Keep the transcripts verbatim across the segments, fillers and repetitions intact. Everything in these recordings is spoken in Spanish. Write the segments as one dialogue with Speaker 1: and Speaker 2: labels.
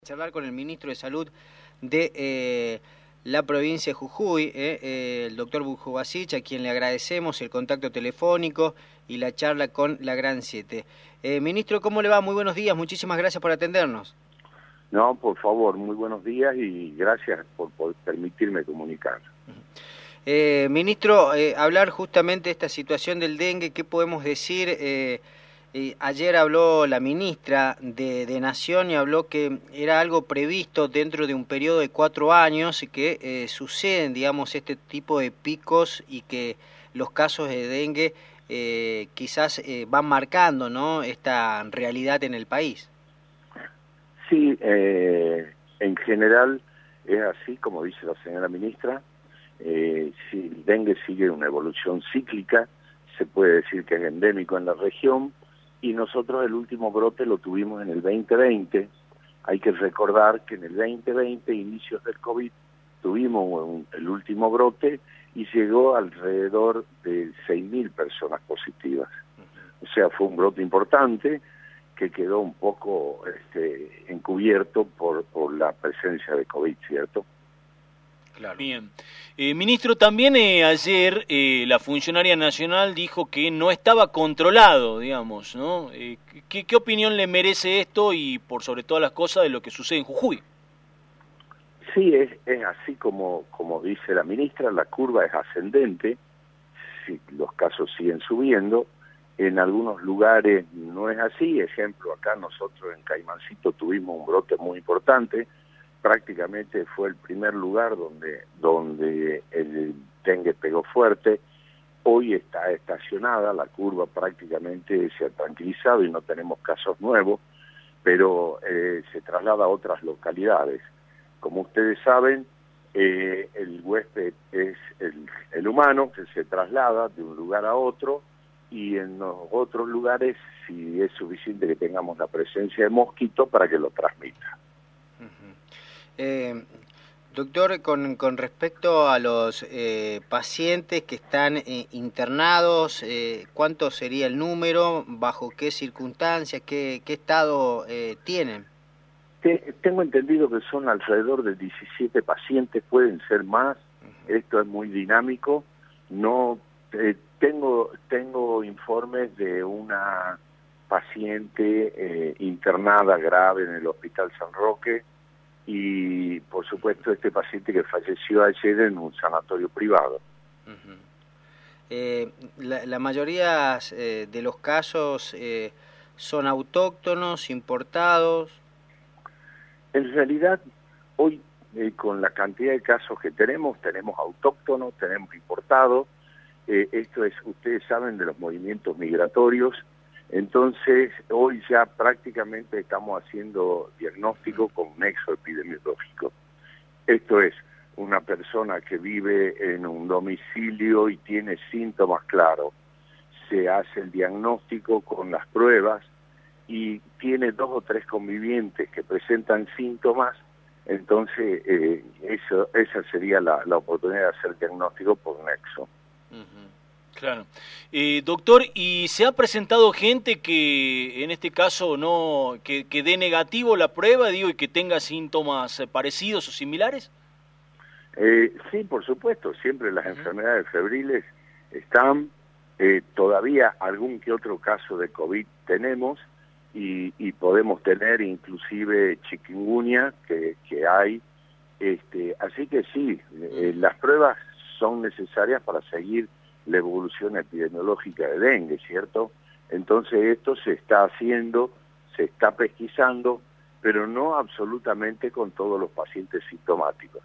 Speaker 1: Charlar con el ministro de Salud de eh, la provincia de Jujuy, eh, eh, el doctor Bujubasic, a quien le agradecemos el contacto telefónico y la charla con la Gran siete. Eh, ministro, ¿cómo le va? Muy buenos días, muchísimas gracias por atendernos.
Speaker 2: No, por favor, muy buenos días y gracias por, por permitirme comunicar.
Speaker 1: Eh, ministro, eh, hablar justamente de esta situación del dengue, ¿qué podemos decir? Eh, eh, ayer habló la ministra de, de Nación y habló que era algo previsto dentro de un periodo de cuatro años y que eh, suceden, digamos, este tipo de picos y que los casos de dengue eh, quizás eh, van marcando, ¿no?, esta realidad en el país.
Speaker 2: Sí, eh, en general es así, como dice la señora ministra. Eh, si el dengue sigue una evolución cíclica, se puede decir que es endémico en la región, y nosotros el último brote lo tuvimos en el veinte veinte. Hay que recordar que en el veinte veinte, inicios del COVID, tuvimos un, el último brote y llegó alrededor de seis mil personas positivas. O sea, fue un brote importante que quedó un poco este, encubierto por, por la presencia de COVID, ¿cierto?
Speaker 3: Claro. Bien. Eh, ministro, también eh, ayer eh, la funcionaria nacional dijo que no estaba controlado, digamos, ¿no? Eh, ¿qué, ¿Qué opinión le merece esto y, por sobre todas las cosas, de lo que sucede en Jujuy?
Speaker 2: Sí, es, es así como, como dice la ministra, la curva es ascendente, si los casos siguen subiendo. En algunos lugares no es así. Ejemplo, acá nosotros en Caimancito tuvimos un brote muy importante. Prácticamente fue el primer lugar donde, donde el dengue pegó fuerte. Hoy está estacionada, la curva prácticamente se ha tranquilizado y no tenemos casos nuevos, pero eh, se traslada a otras localidades. Como ustedes saben, eh, el huésped es el, el humano que se traslada de un lugar a otro, y en los otros lugares si es suficiente que tengamos la presencia de mosquito para que lo transmita.
Speaker 1: Uh-huh. eh, doctor, con, con respecto a los eh, pacientes que están eh, internados, eh, ¿cuánto sería el número? ¿Bajo qué circunstancias? ¿Qué, qué estado eh, tienen?
Speaker 2: Te, tengo entendido que son alrededor de diecisiete pacientes, pueden ser más. Uh-huh. Esto es muy dinámico. No eh, tengo tengo informes de una paciente eh, internada grave en el Hospital San Roque y, por supuesto, este paciente que falleció ayer en un sanatorio privado.
Speaker 1: Uh-huh. eh, la, la mayoría eh, de los casos eh, son autóctonos, importados.
Speaker 2: En realidad, hoy eh, con la cantidad de casos que tenemos, tenemos autóctonos, tenemos importados. Eh, esto es, ustedes saben, de los movimientos migratorios. Entonces, hoy ya prácticamente estamos haciendo diagnóstico con nexo epidemiológico. Esto es, una persona que vive en un domicilio y tiene síntomas claros, se hace el diagnóstico con las pruebas y tiene dos o tres convivientes que presentan síntomas, entonces eh, eso, esa sería la, la oportunidad de hacer diagnóstico por nexo.
Speaker 3: Uh-huh. Claro. Eh, doctor, ¿y se ha presentado gente que en este caso no que, que dé negativo la prueba, digo, y que tenga síntomas parecidos o similares?
Speaker 2: Eh, sí, por supuesto, siempre las uh-huh. enfermedades febriles están, eh, todavía algún que otro caso de COVID tenemos, y, y podemos tener inclusive chikungunya que, que hay, este, así que sí, eh, las pruebas son necesarias para seguir la evolución epidemiológica de dengue, ¿cierto? Entonces esto se está haciendo, se está pesquisando, pero no absolutamente con todos los pacientes sintomáticos.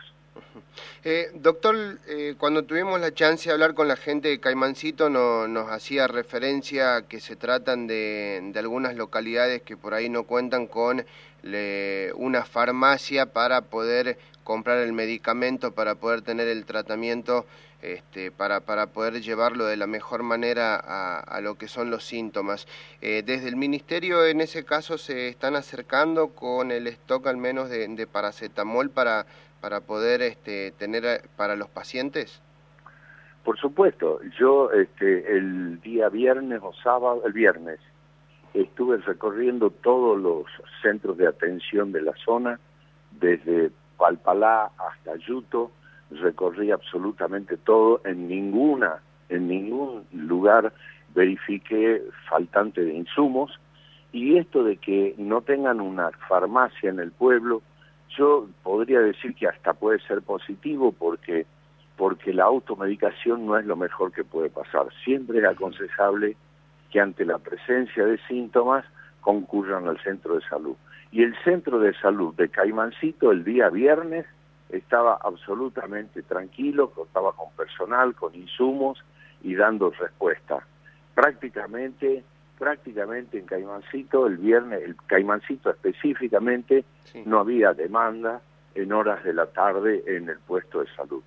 Speaker 4: Eh, doctor, eh, cuando tuvimos la chance de hablar con la gente de Caimancito no, nos hacía referencia a que se tratan de, de algunas localidades que por ahí no cuentan con le, una farmacia para poder comprar el medicamento, para poder tener el tratamiento, este, para, para poder llevarlo de la mejor manera a, a lo que son los síntomas. Eh, desde el Ministerio en ese caso se están acercando con el stock al menos de, de paracetamol para... para poder este, tener para los pacientes?
Speaker 2: Por supuesto, yo este, el día viernes o sábado, el viernes, estuve recorriendo todos los centros de atención de la zona desde Palpalá hasta Yuto, recorrí absolutamente todo, en ninguna, en ningún lugar verifiqué faltante de insumos, y esto de que no tengan una farmacia en el pueblo, yo podría decir que hasta puede ser positivo porque, porque la automedicación no es lo mejor que puede pasar. Siempre es aconsejable que ante la presencia de síntomas concurran al centro de salud. Y el centro de salud de Caimancito el día viernes estaba absolutamente tranquilo, contaba con personal, con insumos y dando respuesta. Prácticamente, prácticamente en Caimancito el viernes, el Caimancito específicamente, sí, no había demanda en horas de la tarde en el puesto de salud.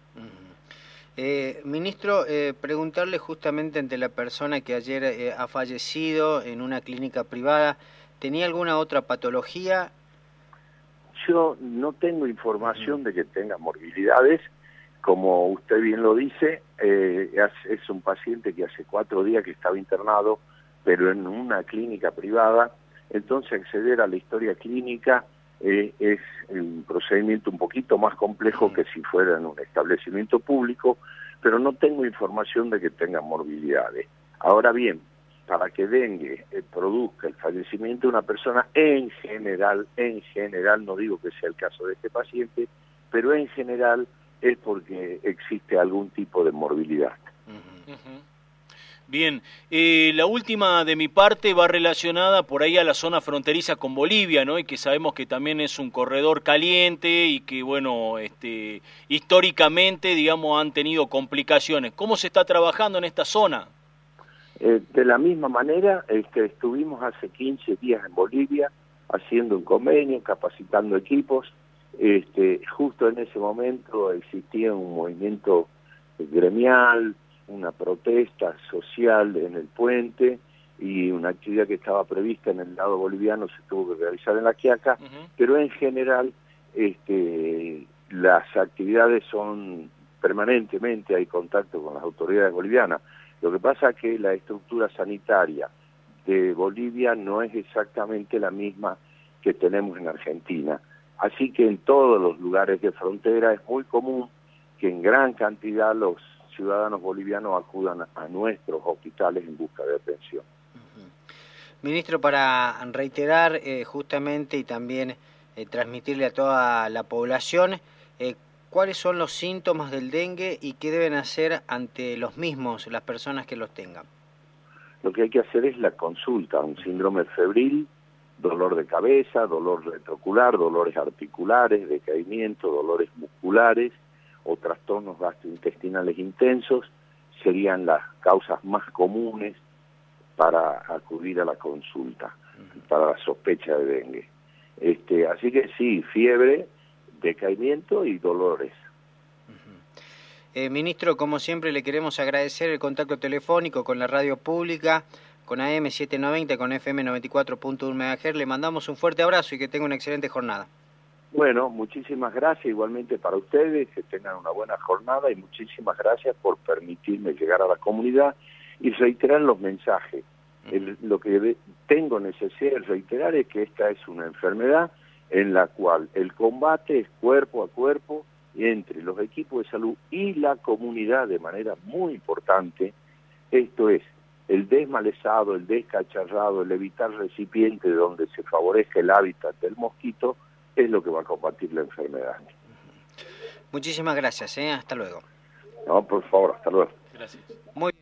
Speaker 1: Eh, ministro, eh, preguntarle justamente ante la persona que ayer eh, ha fallecido en una clínica privada, ¿tenía alguna otra patología?
Speaker 2: Yo no tengo información uh-huh. de que tenga morbilidades, como usted bien lo dice, eh, es, es un paciente que hace cuatro días que estaba internado, pero en una clínica privada, entonces acceder a la historia clínica eh, es un procedimiento un poquito más complejo uh-huh. que si fuera en un establecimiento público, pero no tengo información de que tenga morbilidades. Ahora bien, para que dengue eh, produzca el fallecimiento de una persona, en general, en general, no digo que sea el caso de este paciente, pero en general es porque existe algún tipo de morbilidad.
Speaker 3: Uh-huh. Uh-huh. Bien, eh, la última de mi parte va relacionada por ahí a la zona fronteriza con Bolivia, ¿no? Y que sabemos que también es un corredor caliente y que, bueno, este, históricamente, digamos, han tenido complicaciones. ¿Cómo se está trabajando en esta zona?
Speaker 2: Eh, de la misma manera, este, estuvimos hace quince días en Bolivia haciendo un convenio, capacitando equipos. Este, justo en ese momento existía un movimiento gremial, una protesta social en el puente y una actividad que estaba prevista en el lado boliviano se tuvo que realizar en La Quiaca, uh-huh. pero en general este, las actividades son permanentemente, hay contacto con las autoridades bolivianas. Lo que pasa es que la estructura sanitaria de Bolivia no es exactamente la misma que tenemos en Argentina. Así que en todos los lugares de frontera es muy común que en gran cantidad los ciudadanos bolivianos acudan a nuestros hospitales en busca de atención.
Speaker 1: Uh-huh. Ministro, para reiterar eh, justamente y también eh, transmitirle a toda la población eh, cuáles son los síntomas del dengue y qué deben hacer ante los mismos las personas que los tengan.
Speaker 2: Lo que hay que hacer es la consulta, un síndrome febril, dolor de cabeza, dolor retroocular, dolores articulares, decaimiento, dolores musculares o trastornos gastrointestinales intensos serían las causas más comunes para acudir a la consulta, uh-huh. para la sospecha de dengue. Este, así que sí, fiebre, decaimiento y dolores.
Speaker 1: Uh-huh. Eh, ministro, como siempre le queremos agradecer el contacto telefónico con la radio pública, con A M setecientos noventa, con F M noventa y cuatro punto uno megahertz. Le mandamos un fuerte abrazo y que tenga una excelente jornada.
Speaker 2: Bueno, muchísimas gracias igualmente para ustedes, que tengan una buena jornada y muchísimas gracias por permitirme llegar a la comunidad y reiterar los mensajes. El, lo que de, tengo necesidad de reiterar es que esta es una enfermedad en la cual el combate es cuerpo a cuerpo entre los equipos de salud y la comunidad de manera muy importante. Esto es el desmalezado, el descacharrado, el evitar recipientes donde se favorezca el hábitat del mosquito, es lo que va a combatir la enfermedad.
Speaker 1: Muchísimas gracias, ¿eh? Hasta luego.
Speaker 2: No, por favor, hasta luego.
Speaker 3: Gracias.
Speaker 1: Muy